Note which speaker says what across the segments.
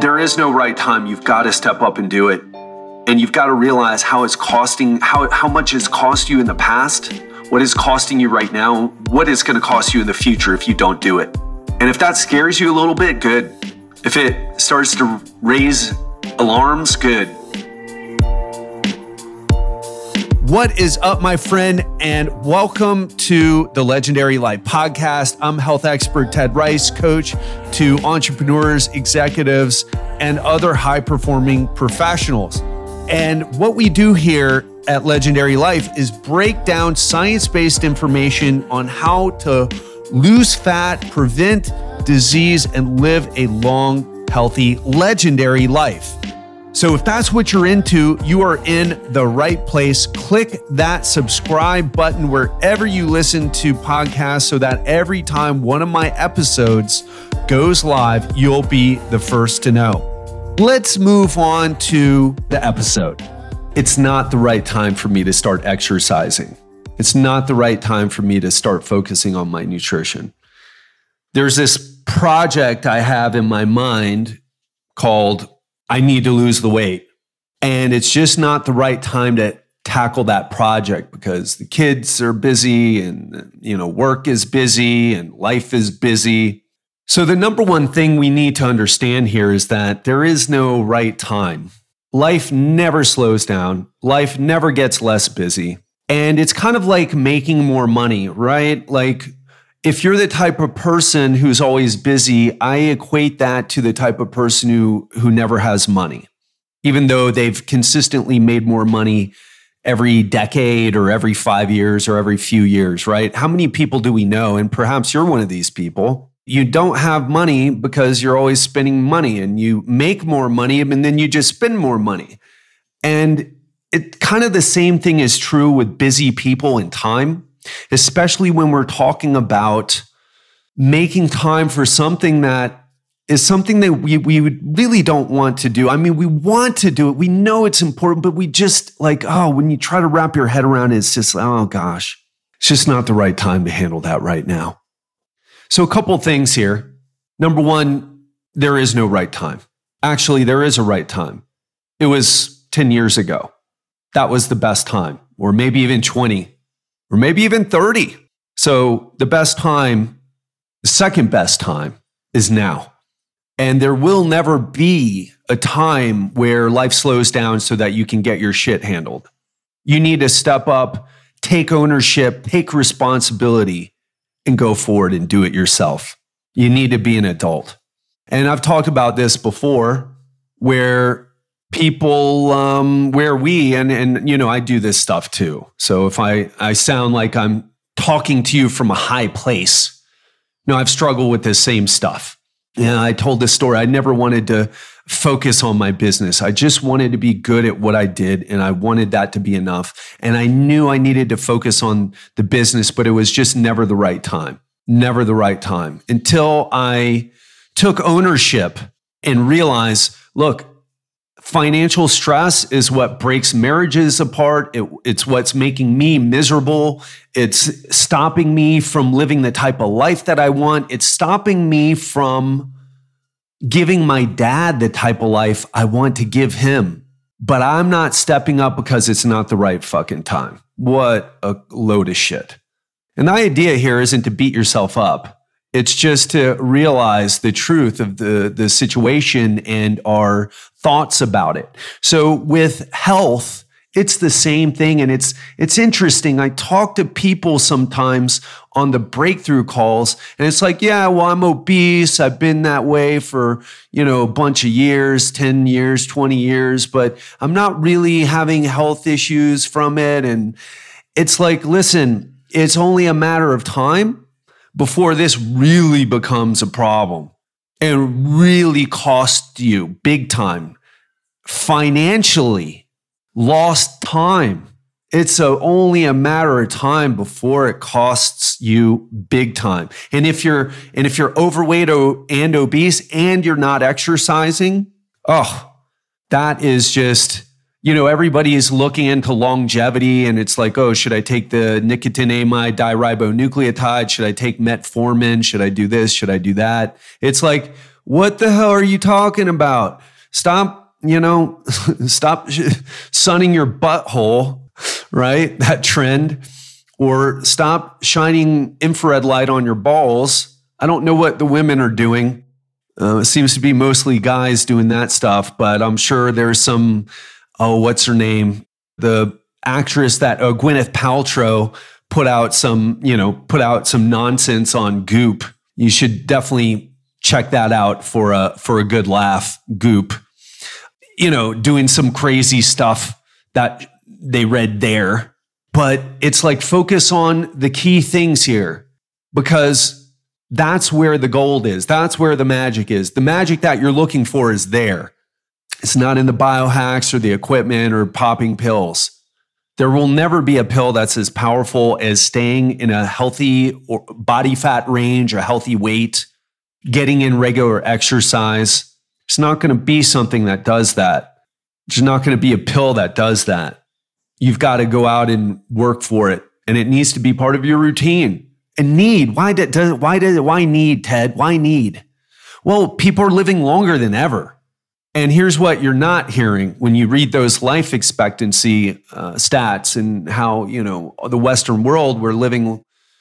Speaker 1: there is no right time. You've got to step up and do it. And you've got to realize how much it's cost you in the past, what is costing you right now, what it's going to cost you in the future if you don't do it. And if that scares you a little bit, good. If it starts to raise alarms, good.
Speaker 2: What is up, my friend, and welcome to the Legendary Life Podcast. I'm health expert Ted Rice, coach to entrepreneurs, executives, and other high-performing professionals. And what we do here at Legendary Life is break down science-based information on how to lose fat, prevent disease, and live a long, healthy, legendary life. So if that's what you're into, you are in the right place. Click that subscribe button wherever you listen to podcasts so that every time one of my episodes goes live, you'll be the first to know. Let's move on to the episode. It's not the right time for me to start exercising. It's not the right time for me to start focusing on my nutrition. There's this project I have in my mind called I need to lose the weight. And it's just not the right time to tackle that project because the kids are busy and, work is busy and life is busy. So the number one thing we need to understand here is that there is no right time. Life never slows down. Life never gets less busy. And it's kind of like making more money, right? Like if you're the type of person who's always busy, I equate that to the type of person who never has money, even though they've consistently made more money every decade or every 5 years or every few years, right? How many people do we know? And perhaps you're one of these people. You don't have money because you're always spending money and you make more money and then you just spend more money. And it kind of the same thing is true with busy people and time. Especially when we're talking about making time for something that is something that we really don't want to do. I mean, we want to do it. We know it's important, but we just when you try to wrap your head around it, it's just, oh gosh, it's just not the right time to handle that right now. So a couple of things here. Number one, there is no right time. Actually, there is a right time. It was 10 years ago. That was the best time, or maybe even 20. Or maybe even 30. So the best time, the second best time is now. And there will never be a time where life slows down so that you can get your shit handled. You need to step up, take ownership, take responsibility, and go forward and do it yourself. You need to be an adult. And I've talked about this before where people, I do this stuff too. So if I sound like I'm talking to you from a high place, I've struggled with this same stuff. Yeah, I told this story. I never wanted to focus on my business. I just wanted to be good at what I did, and I wanted that to be enough. And I knew I needed to focus on the business, but it was just never the right time. Never the right time until I took ownership and realized, look, financial stress is what breaks marriages apart. It's what's making me miserable. It's stopping me from living the type of life that I want. It's stopping me from giving my dad the type of life I want to give him. But I'm not stepping up because it's not the right fucking time. What a load of shit. And the idea here isn't to beat yourself up. It's just to realize the truth of the situation and our thoughts about it. So with health, it's the same thing. And it's interesting. I talk to people sometimes on the breakthrough calls and it's like, yeah, well, I'm obese. I've been that way for, a bunch of years, 10 years, 20 years, but I'm not really having health issues from it. And it's like, listen, it's only a matter of time before this really becomes a problem and really costs you big time, financially, lost time. It's only a matter of time before it costs you big time. And if you're overweight and obese and you're not exercising, that is just, everybody is looking into longevity and it's like, should I take the nicotinamide diribonucleotide? Should I take metformin? Should I do this? Should I do that? It's like, What the hell are you talking about? Stop, stop sunning your butthole, right? That trend. Or stop shining infrared light on your balls. I don't know what the women are doing. It seems to be mostly guys doing that stuff, but I'm sure there's some, what's her name? The actress that Gwyneth Paltrow put out some nonsense on Goop. You should definitely check that out for a good laugh. Goop, doing some crazy stuff that they read there. But it's like, focus on the key things here, because that's where the gold is. That's where the magic is. The magic that you're looking for is there. It's not in the biohacks or the equipment or popping pills. There will never be a pill that's as powerful as staying in a healthy body fat range, a healthy weight, getting in regular exercise. It's not going to be something that does that. There's not going to be a pill that does that. You've got to go out and work for it, and it needs to be part of your routine. And need, why need, Ted? Why need? Well, people are living longer than ever. And here's what you're not hearing when you read those life expectancy stats and how, the Western world, we're living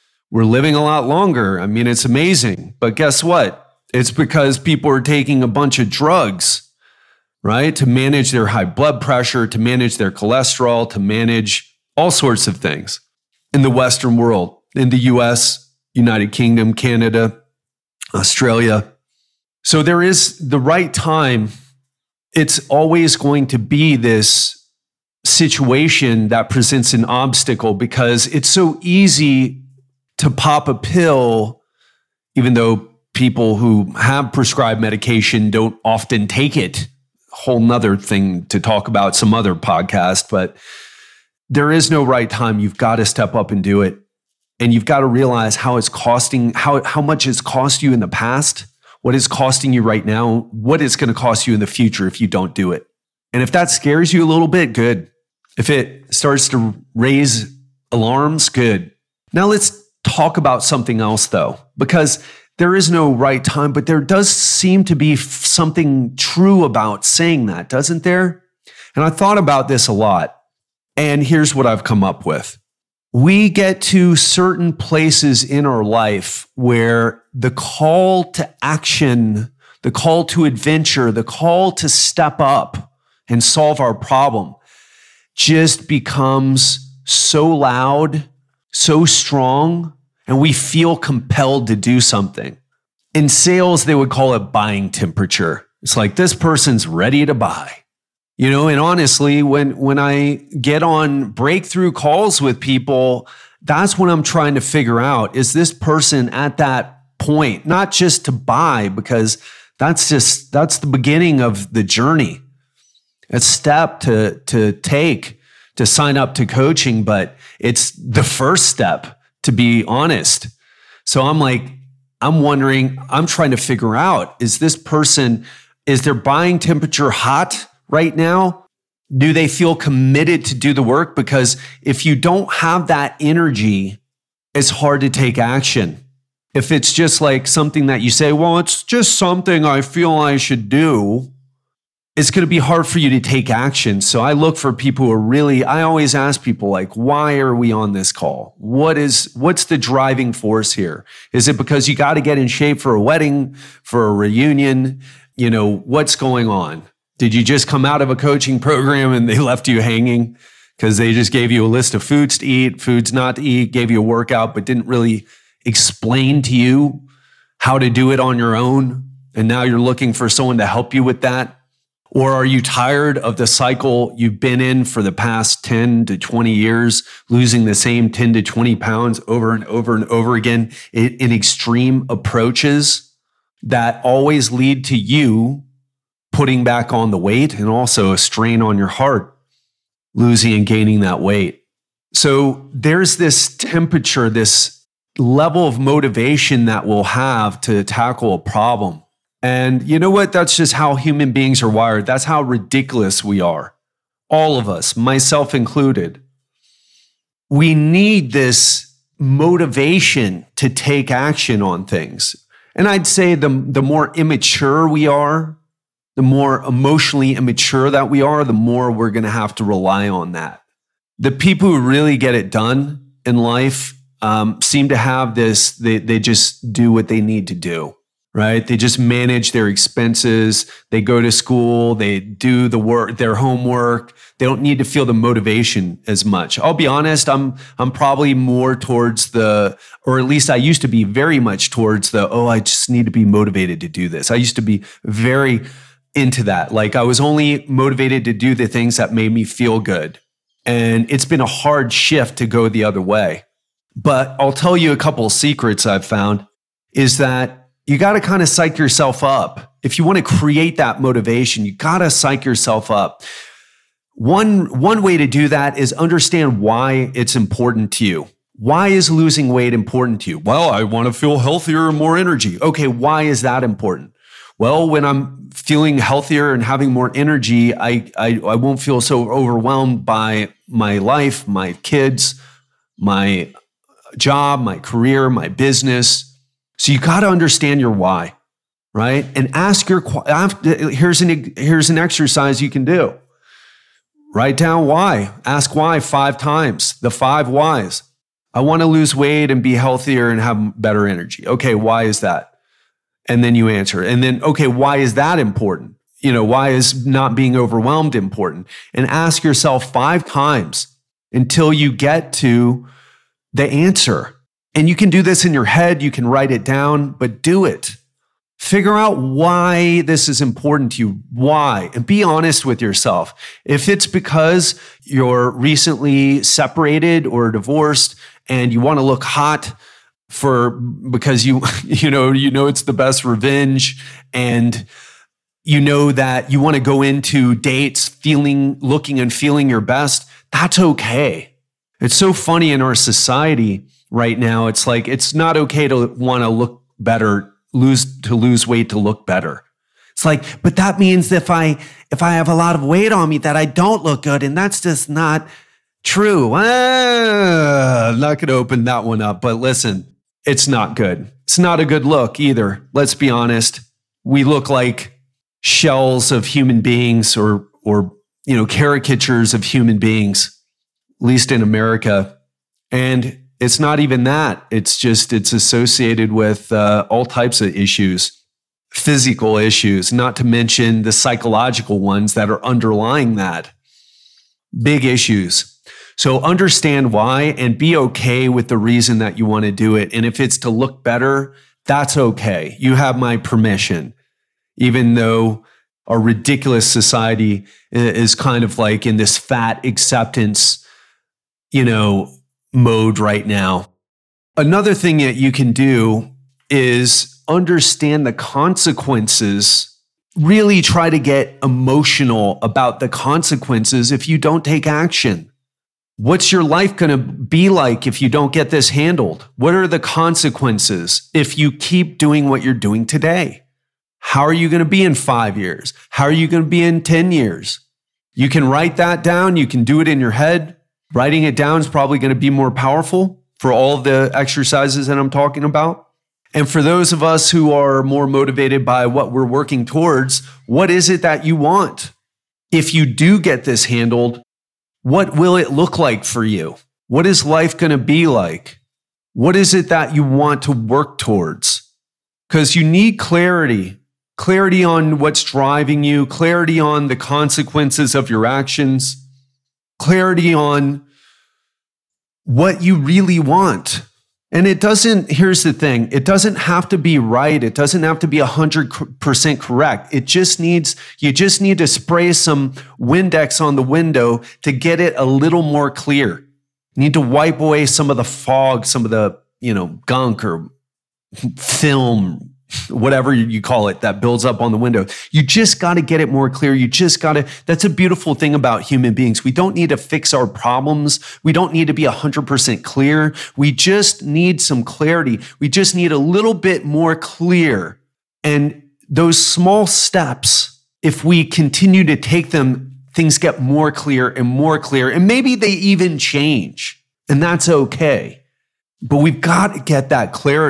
Speaker 2: a lot longer. I mean, it's amazing. But guess what? It's because people are taking a bunch of drugs, right? To manage their high blood pressure, to manage their cholesterol, to manage all sorts of things in the Western world, in the US, United Kingdom, Canada, Australia. So there is the right time. It's always going to be this situation that presents an obstacle, because it's so easy to pop a pill, even though people who have prescribed medication don't often take it. Whole nother thing to talk about some other podcast, but there is no right time. You've got to step up and do it. And you've got to realize how it's costing, how much it's cost you in the past, what is costing you right now, what it's going to cost you in the future if you don't do it. And if that scares you a little bit, good. If it starts to raise alarms, good. Now let's talk about something else though, because there is no right time, but there does seem to be something true about saying that, doesn't there? And I thought about this a lot, and here's what I've come up with. We get to certain places in our life where the call to action, the call to adventure, the call to step up and solve our problem just becomes so loud, so strong, and we feel compelled to do something. In sales, they would call it buying temperature. It's like, this person's ready to buy. And honestly, when I get on breakthrough calls with people, that's when I'm trying to figure out, is this person at that point, not just to buy, because that's the beginning of the journey. A step to take to sign up to coaching, but it's the first step, to be honest. So I'm wondering, I'm trying to figure out, is their buying temperature hot right now? Do they feel committed to do the work? Because if you don't have that energy, it's hard to take action. If it's just like something that you say, well, it's just something I feel I should do, it's going to be hard for you to take action. So I look for people who I always ask people, like, why are we on this call? What's the driving force here? Is it because you got to get in shape for a wedding, for a reunion? What's going on? Did you just come out of a coaching program and they left you hanging because they just gave you a list of foods to eat, foods not to eat, gave you a workout, but didn't really explain to you how to do it on your own? And now you're looking for someone to help you with that? Or are you tired of the cycle you've been in for the past 10 to 20 years, losing the same 10 to 20 pounds over and over and over again in extreme approaches that always lead to you putting back on the weight and also a strain on your heart, losing and gaining that weight? So there's this temperature, this level of motivation that we'll have to tackle a problem. And you know what? That's just how human beings are wired. That's how ridiculous we are. All of us, myself included. We need this motivation to take action on things. And I'd say the more immature we are, the more emotionally immature that we are, the more we're going to have to rely on that. The people who really get it done in life seem to have this, they just do what they need to do, right? They just manage their expenses. They go to school, they do the work, their homework. They don't need to feel the motivation as much. I'll be honest, I'm probably more towards or at least I used to be very much towards I just need to be motivated to do this. I used to be very into that. Like I was only motivated to do the things that made me feel good. And it's been a hard shift to go the other way. But I'll tell you a couple of secrets I've found is that you got to kind of psych yourself up. If you want to create that motivation, you got to psych yourself up. One way to do that is understand why it's important to you. Why is losing weight important to you? Well, I want to feel healthier and more energy. Okay, why is that important? Well, when I'm feeling healthier and having more energy, I won't feel so overwhelmed by my life, my kids, my job, my career, my business. So you got to understand your why, right? And here's an exercise you can do. Write down why. Ask why 5 times. The 5 whys. I want to lose weight and be healthier and have better energy. Okay, why is that? And then you answer. And then, okay, why is that important? Why is not being overwhelmed important? And ask yourself 5 times until you get to the answer. And you can do this in your head. You can write it down, but do it. Figure out why this is important to you. Why? And be honest with yourself. If it's because you're recently separated or divorced and you want to look hot because you know it's the best revenge, and you know that you want to go into dates looking and feeling your best, that's okay. It's so funny in our society right now. It's like, it's not okay to want to look better, to lose weight to look better. It's like, but that means if I have a lot of weight on me that I don't look good, and that's just not true. I'm not going to open that one up, but listen, it's not good. It's not a good look either. Let's be honest. We look like shells of human beings or caricatures of human beings, at least in America. And it's not even that. It's associated with all types of issues, physical issues, not to mention the psychological ones that are underlying that. Big issues. So understand why and be okay with the reason that you want to do it. And if it's to look better, that's okay. You have my permission, even though our ridiculous society is kind of like in this fat acceptance, mode right now. Another thing that you can do is understand the consequences. Really try to get emotional about the consequences if you don't take action. What's your life going to be like if you don't get this handled? What are the consequences if you keep doing what you're doing today? How are you going to be in 5 years? How are you going to be in 10 years? You can write that down. You can do it in your head. Writing it down is probably going to be more powerful for all of the exercises that I'm talking about. And for those of us who are more motivated by what we're working towards, what is it that you want? If you do get this handled, what will it look like for you? What is life going to be like? What is it that you want to work towards? Because you need clarity on what's driving you, clarity on the consequences of your actions, clarity on what you really want. And here's the thing, it doesn't have to be right. It doesn't have to be 100% correct. You just need to spray some Windex on the window to get it a little more clear. You need to wipe away some of the fog, some of the, gunk or film, whatever you call it, that builds up on the window. You just got to get it more clear. That's a beautiful thing about human beings. We don't need to fix our problems. We don't need to be 100% clear. We just need some clarity. We just need a little bit more clear. And those small steps, if we continue to take them, things get more clear, and maybe they even change. And that's okay. But we've got to get that clarity.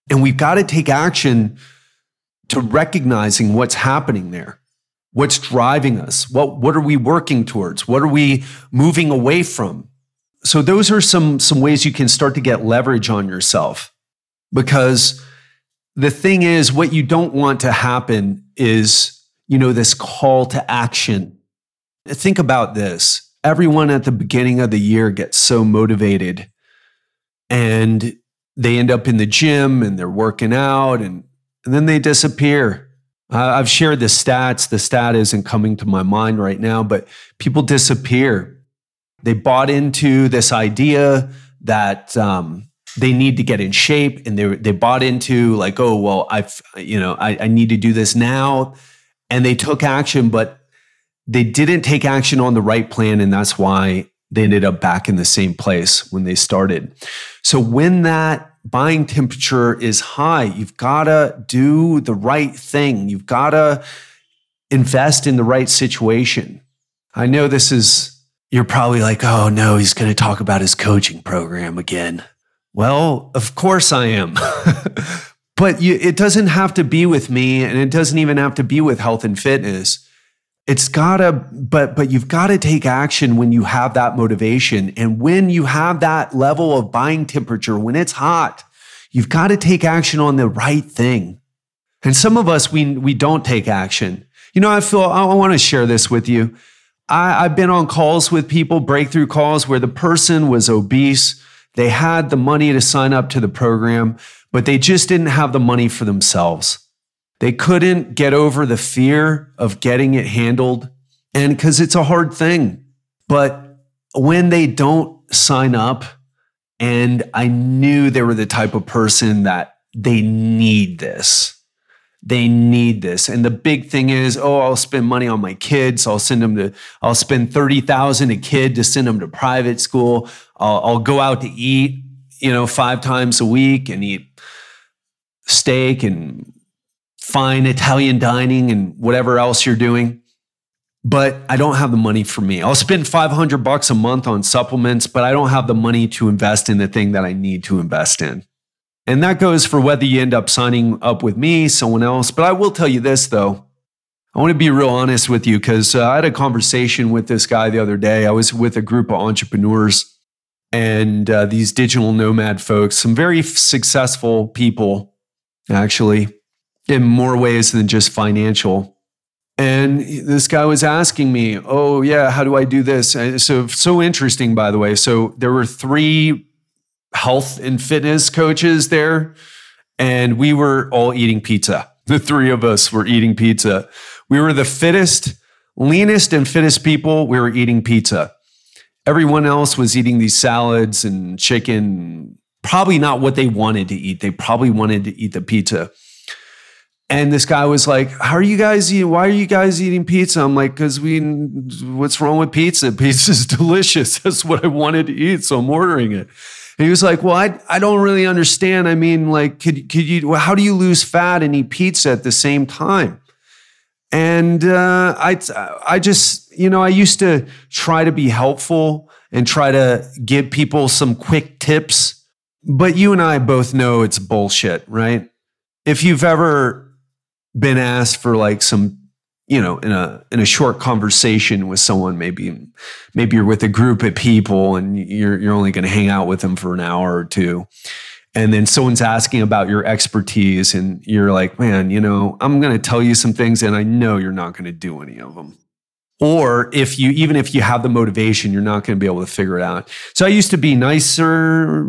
Speaker 2: And we've got to take action to recognizing what's happening there. What's driving us? What are we working towards? What are we moving away from? So those are some ways you can start to get leverage on yourself. Because the thing is, what you don't want to happen is, this call to action. Think about this. Everyone at the beginning of the year gets so motivated and they end up in the gym and they're working out and then they disappear. I've shared the stats. The stat isn't coming to my mind right now, but people disappear. They bought into this idea that they need to get in shape, and they bought into like, oh, well, I need to do this now. And they took action, but they didn't take action on the right plan. And that's why they ended up back in the same place when they started. So when that buying temperature is high, you've got to do the right thing. You've got to invest in the right situation. I know you're probably like, oh no, he's going to talk about his coaching program again. Well, of course I am. But it doesn't have to be with me, and it doesn't even have to be with health and fitness. But you've got to take action when you have that motivation. And when you have that level of buying temperature, when it's hot, you've got to take action on the right thing. And some of us, we don't take action. I want to share this with you. I've been on calls with people, breakthrough calls, where the person was obese. They had the money to sign up to the program, but they just didn't have the money for themselves. They couldn't get over the fear of getting it handled, and because it's a hard thing. But when they don't sign up, and I knew they were the type of person that they need this. They need this. And the big thing is, I'll spend money on my kids. I'll spend $30,000 a kid to send them to private school. I'll go out to eat, 5 times a week and eat steak and fine Italian dining and whatever else you're doing. But I don't have the money for me. I'll spend $500 a month on supplements, but I don't have the money to invest in the thing that I need to invest in. And that goes for whether you end up signing up with me, someone else. But I will tell you this, though. I want to be real honest with you, because I had a conversation with this guy the other day. I was with a group of entrepreneurs and these digital nomad folks, some very successful people, actually, in more ways than just financial. And this guy was asking me, oh yeah, how do I do this? So interesting, by the way. So there were 3 health and fitness coaches there, and we were all eating pizza. The 3 of us were eating pizza. We were the fittest, leanest and fittest people. We were eating pizza. Everyone else was eating these salads and chicken, probably not what they wanted to eat. They probably wanted to eat the pizza. And this guy was like, why are you guys eating pizza? I'm like, what's wrong with pizza? Pizza's delicious. That's what I wanted to eat, so I'm ordering it. And he was like, well, I don't really understand. I mean, like, how do you lose fat and eat pizza at the same time? And I just, I used to try to be helpful and try to give people some quick tips. But you and I both know it's bullshit, right? If you've ever been asked for like some, in a short conversation with someone, maybe you're with a group of people and you're only going to hang out with them for an hour or 2. And then someone's asking about your expertise and you're like, man, I'm going to tell you some things and I know you're not going to do any of them. Or even if you have the motivation, you're not going to be able to figure it out. So I used to be nicer.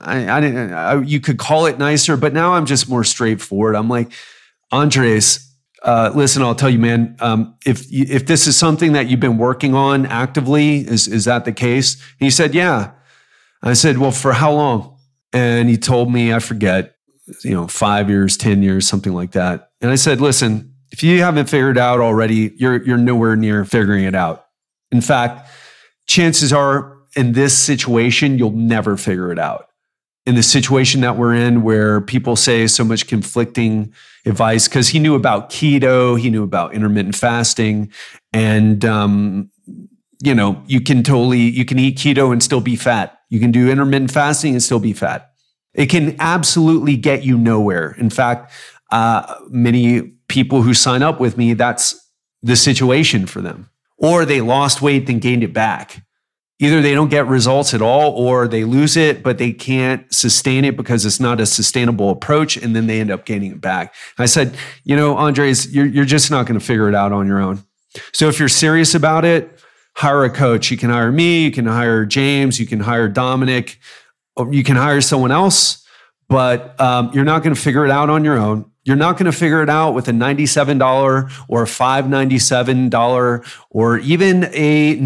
Speaker 2: You could call it nicer, but now I'm just more straightforward. I'm like, Andres, listen, I'll tell you, man, if this is something that you've been working on actively, is that the case? And he said, yeah. I said, well, for how long? And he told me, I forget, 5 years, 10 years, something like that. And I said, listen, if you haven't figured it out already, you're nowhere near figuring it out. In fact, chances are in this situation, you'll never figure it out. In the situation that we're in, where people say so much conflicting advice, because he knew about keto, he knew about intermittent fasting, and you can eat keto and still be fat. You can do intermittent fasting and still be fat. It can absolutely get you nowhere. In fact, many people who sign up with me, that's the situation for them. Or they lost weight, then gained it back. Either they don't get results at all, or they lose it, but they can't sustain it because it's not a sustainable approach, and then they end up gaining it back. I said, Andres, you're just not going to figure it out on your own. So if you're serious about it, hire a coach. You can hire me, you can hire James, you can hire Dominic, or you can hire someone else, but you're not going to figure it out on your own. You're not going to figure it out with a $97 or a $597 or even a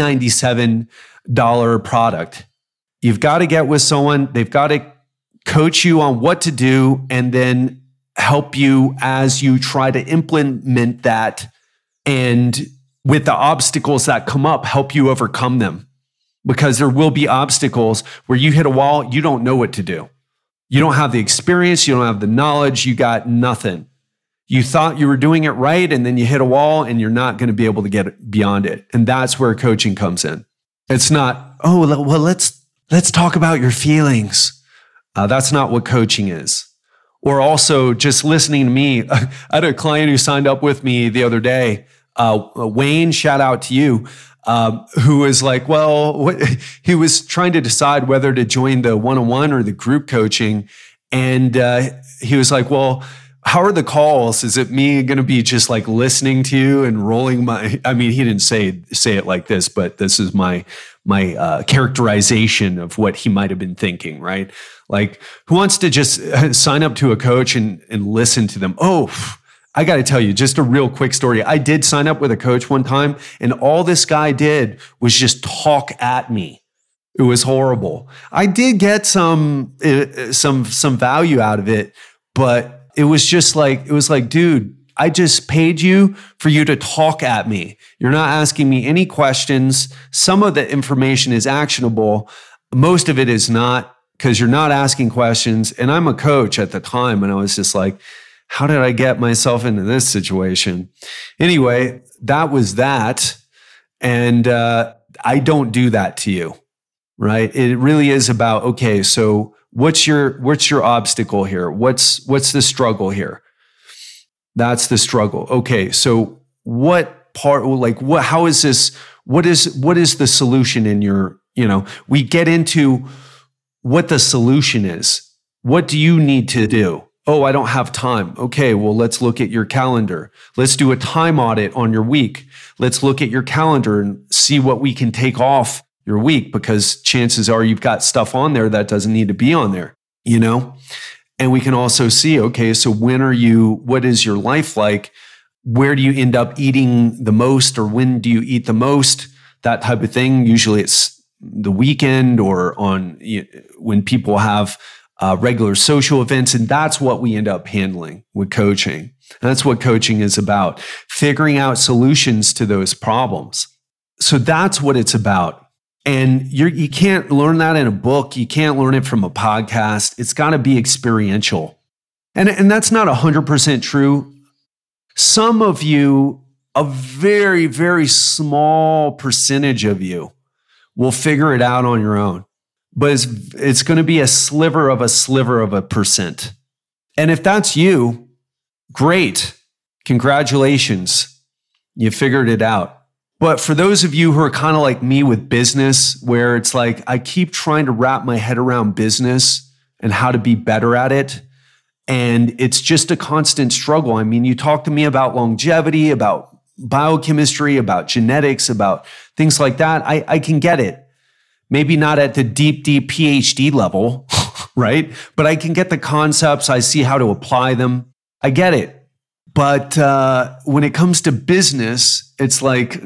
Speaker 2: $997 product. You've got to get with someone. They've got to coach you on what to do and then help you as you try to implement that. And with the obstacles that come up, help you overcome them. Because there will be obstacles where you hit a wall, you don't know what to do. You don't have the experience, you don't have the knowledge, you got nothing. You thought you were doing it right, and then you hit a wall and you're not going to be able to get beyond it. And that's where coaching comes in. It's not, let's talk about your feelings. That's not what coaching is. Or also just listening to me. I had a client who signed up with me the other day, Wayne, shout out to you. Who was like, he was trying to decide whether to join the one-on-one or the group coaching. And he was like, well, how are the calls? Is it me going to be just like listening to you and rolling he didn't say it like this, but this is my characterization of what he might've been thinking, right? Like, who wants to just sign up to a coach and listen to them? I got to tell you, just a real quick story. I did sign up with a coach one time, and all this guy did was just talk at me. It was horrible. I did get some value out of it, but it was like, dude, I just paid you for you to talk at me. You're not asking me any questions. Some of the information is actionable. Most of it is not, because you're not asking questions. And I'm a coach at the time, and I was just like, how did I get myself into this situation? Anyway, that was that. And I don't do that to you, right? It really is about, okay, so what's your obstacle here? What's the struggle here? That's the struggle. Okay, so what part, how is this, what is the solution in your, we get into what the solution is. What do you need to do? Oh, I don't have time. Okay, well, let's look at your calendar. Let's do a time audit on your week. Let's look at your calendar and see what we can take off your week, because chances are you've got stuff on there that doesn't need to be on there, And we can also see, okay, so what is your life like? Where do you end up eating the most, or when do you eat the most? That type of thing. Usually it's the weekend or when people have regular social events. And that's what we end up handling with coaching. And that's what coaching is about, figuring out solutions to those problems. So that's what it's about. And you can't learn that in a book. You can't learn it from a podcast. It's got to be experiential. And that's not 100% true. Some of you, a very, very small percentage of you, will figure it out on your own. But it's going to be a sliver of a percent. And if that's you, great. Congratulations. You figured it out. But for those of you who are kind of like me with business, where it's like, I keep trying to wrap my head around business and how to be better at it. And it's just a constant struggle. I mean, you talk to me about longevity, about biochemistry, about genetics, about things like that. I can get it. Maybe not at the deep PhD level, right? But I can get the concepts. I see how to apply them. I get it. But when it comes to business, it's like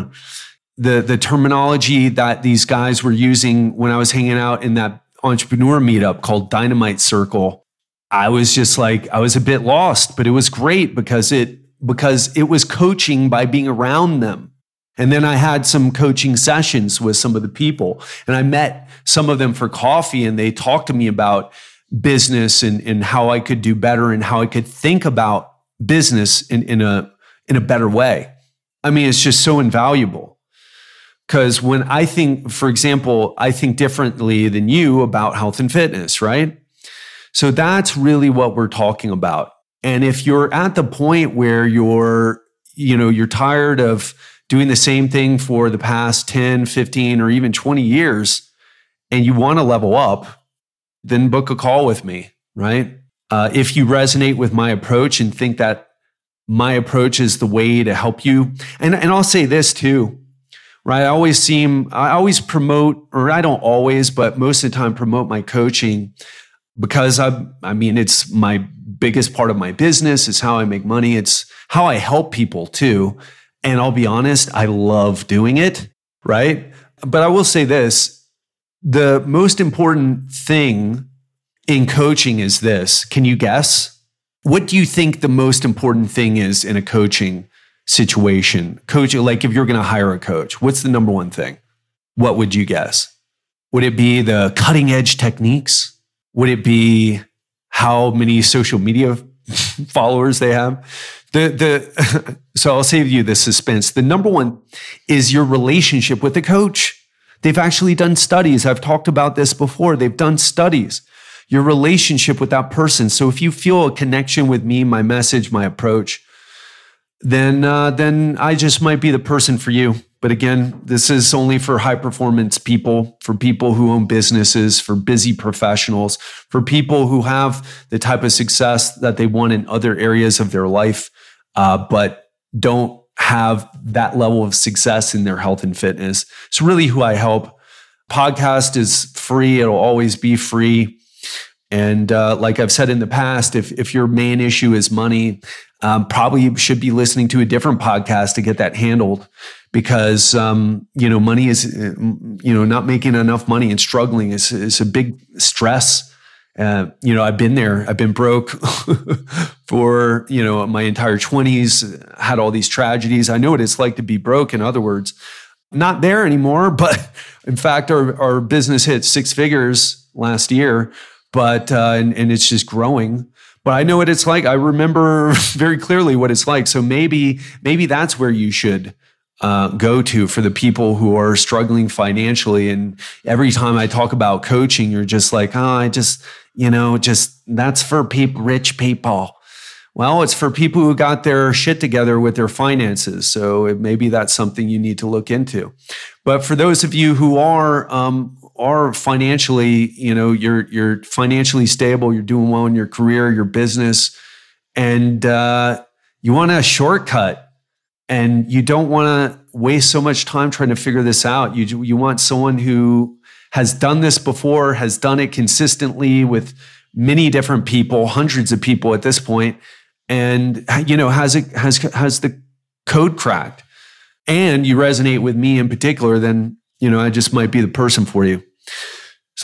Speaker 2: the terminology that these guys were using when I was hanging out in that entrepreneur meetup called Dynamite Circle. I was just like, I was a bit lost, but it was great because it was coaching by being around them. And then I had some coaching sessions with some of the people, and I met some of them for coffee, and they talked to me about business and how I could do better and how I could think about business in a better way. I mean, it's just so invaluable, because when I think, for example, I think differently than you about health and fitness, right? So that's really what we're talking about. And if you're at the point where you're tired of doing the same thing for the past 10, 15, or even 20 years, and you want to level up, then book a call with me, right? If you resonate with my approach and think that my approach is the way to help you, and I'll say this too, right? I always promote, or I don't always, but most of the time promote my coaching because it's my biggest part of my business. It's how I make money. It's how I help people too. And I'll be honest, I love doing it, right? But I will say this, the most important thing in coaching is this. Can you guess? What do you think the most important thing is in a coaching situation? Coaching, like if you're going to hire a coach, what's the number one thing? What would you guess? Would it be the cutting edge techniques? Would it be how many social media followers they have? So I'll save you the suspense. The number one is your relationship with the coach. They've actually done studies. I've talked about this before. They've done studies. Your relationship with that person. So if you feel a connection with me, my message, my approach, then I just might be the person for you. But again, this is only for high performance people, for people who own businesses, for busy professionals, for people who have the type of success that they want in other areas of their life, but don't have that level of success in their health and fitness. It's really who I help. Podcast is free. It'll always be free. And like I've said in the past, if your main issue is money, probably you should be listening to a different podcast to get that handled, because money is not making enough money and struggling is a big stress. I've been there. I've been broke for my entire 20s. Had all these tragedies. I know what it's like to be broke. In other words, not there anymore. But in fact, our business hit 6 figures last year. But and it's just growing. But I know what it's like. I remember very clearly what it's like. So maybe that's where you should go to for the people who are struggling financially. And every time I talk about coaching, you're just like, that's for rich people. Well, it's for people who got their shit together with their finances. So maybe that's something you need to look into. But for those of you who are financially, you're financially stable, you're doing well in your career, your business, and you want a shortcut, and you don't want to waste so much time trying to figure this out. You want someone who has done this before, has done it consistently with many different people, hundreds of people at this point, and has the code cracked, and you resonate with me in particular, then I just might be the person for you. So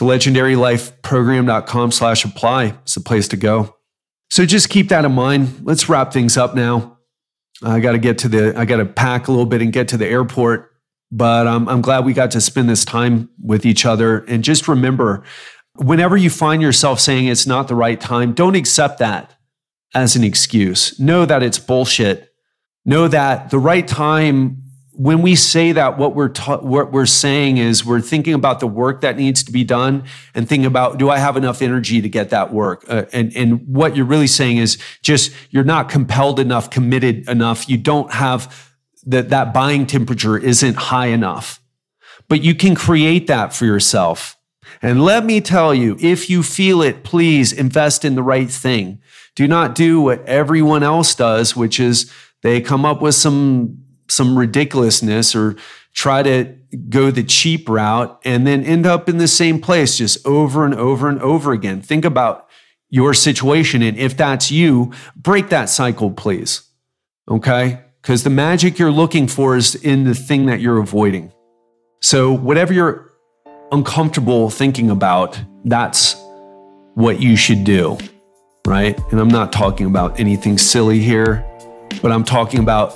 Speaker 2: legendarylifeprogram.com/apply is the place to go. So just keep that in mind. Let's wrap things up now. I got to pack a little bit and get to the airport, but I'm glad we got to spend this time with each other. And just remember, whenever you find yourself saying it's not the right time, don't accept that as an excuse. Know that it's bullshit. Know that the right time, when we say that, what we're saying is we're thinking about the work that needs to be done and thinking about, do I have enough energy to get that work? And what you're really saying is just, you're not compelled enough, committed enough. You don't have that buying temperature isn't high enough, but you can create that for yourself. And let me tell you, if you feel it, please invest in the right thing. Do not do what everyone else does, which is they come up with some ridiculousness or try to go the cheap route and then end up in the same place just over and over and over again. Think about your situation. And if that's you, break that cycle, please. Okay? Because the magic you're looking for is in the thing that you're avoiding. So whatever you're uncomfortable thinking about, that's what you should do, right? And I'm not talking about anything silly here. But I'm talking about,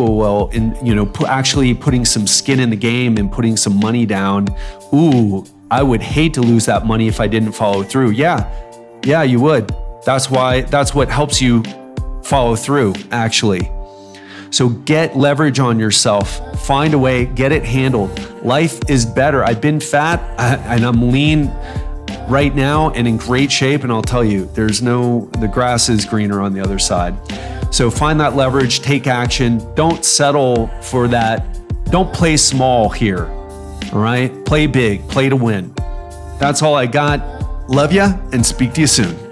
Speaker 2: actually putting some skin in the game and putting some money down. Ooh, I would hate to lose that money if I didn't follow through. Yeah, you would. That's what helps you follow through, actually. So get leverage on yourself. Find a way, get it handled. Life is better. I've been fat and I'm lean. right now and in great shape. And I'll tell you, the grass is greener on the other side. So find that leverage, take action. Don't settle for that. Don't play small here. All right. Play big, play to win. That's all I got. Love ya and speak to you soon.